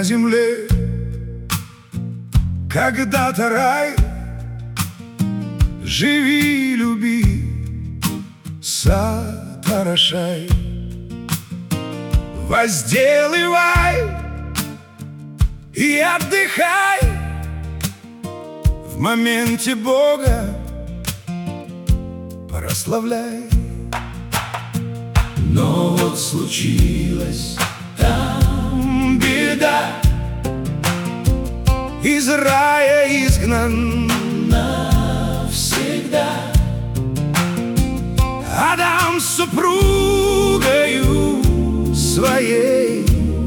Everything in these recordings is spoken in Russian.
земле когда-то рай. Живи, люби, сад орошай, возделывай и отдыхай. В моменте Бога прославляй. Но вот случилась там беда, из рая изгнан навсегда. Адам с супругою своей,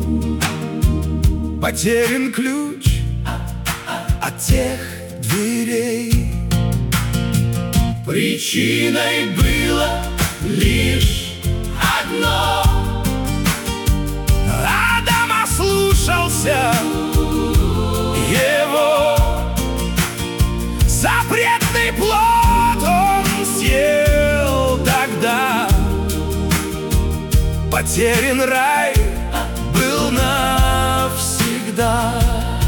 потерян ключ от тех дверей. Причиной было лишь одно: Адам ослушался его. Запретный плод он съел тогда. Потерян рай был навсегда.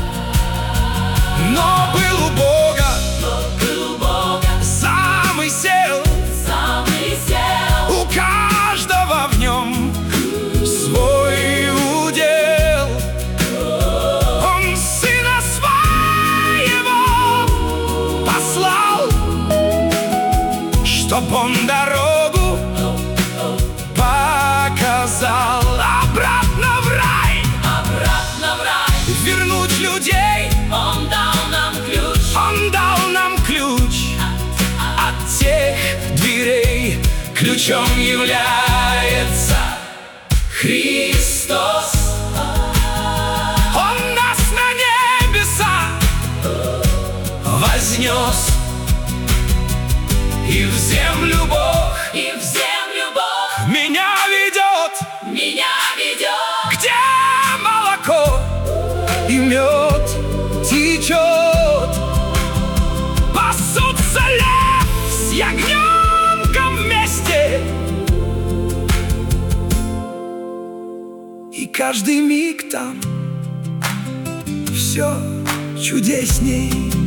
Но был у Бога замысел, у каждого в нем свой удел. Он сына своего послал, чтоб он дорогу показал. Обратно в рай, вернуть людей. Он дал нам ключ, Он дал нам ключ от тех дверей. Ключом является Христос. Он нас на небеса вознес, и в землю Бог, меня ведет, где молоко и мед течет. Пасутся лев с ягненком вместе, и каждый миг там все чудесней.